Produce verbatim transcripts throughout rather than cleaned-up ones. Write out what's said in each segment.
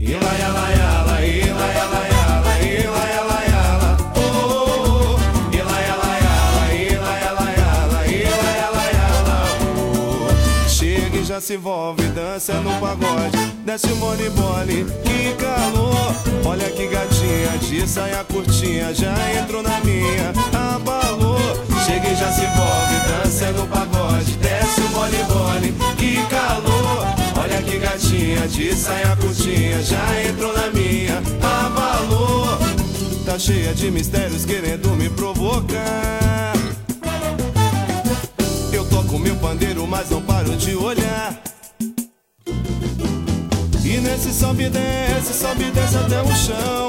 Já se envolve, dança no pagode, desce o mole-mole, que calor. Olha que gatinha, de saia curtinha, já entrou na minha, abalou. Chega e já se envolve, dança no pagode, desce o mole-mole, que calor. Olha que gatinha, de saia curtinha, já entrou na minha, abalou. Tá cheia de mistérios querendo me provocar. Eu toco meu pandeiro, mas não paro de olhar. E nesse sobe e desce, sobe e desce até o chão.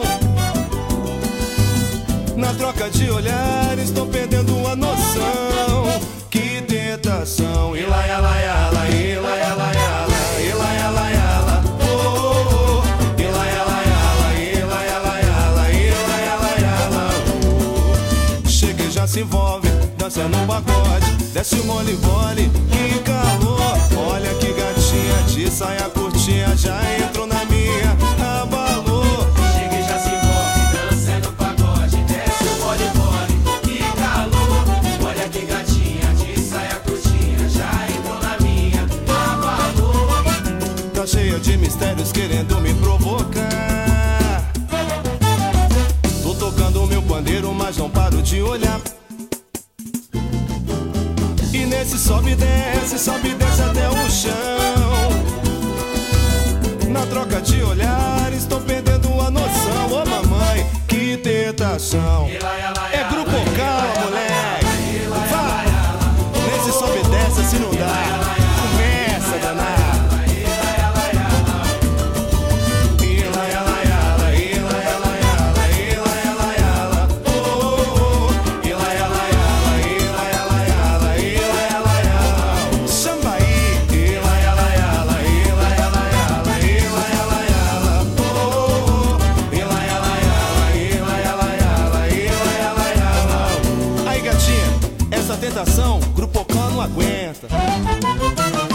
Na troca de olhar, estou perdendo a noção. Que tentação. Ila, ila, ila, ila, ila, ila, ila, ila, ila. Oh, oh, oh. Ila, ila, ila, ila, ila, ila, ila, ila, ila. Chega e já se envolve, dança no pagode, desce o mole-mole, que calor. Olha que gatinha, de saia curtinha, já entrou na minha, abalou. Chega e já se envolve, dança no pagode, desce o mole-mole, que calor. Olha que gatinha, de saia curtinha, já entrou na minha, abalou. Tá cheia de mistérios querendo me provocar. Tô tocando o meu pandeiro, mas não paro de olhar. E nesse sobe e desce, sobe e desce até o chão. Na troca de olhar, estou perdendo a noção. Ô mamãe, que tentação. É grupo calma, moleque. Vai, nesse sobe e desce, assim não dá. Começa, danado. Essa tentação, Grupo Cão não aguenta.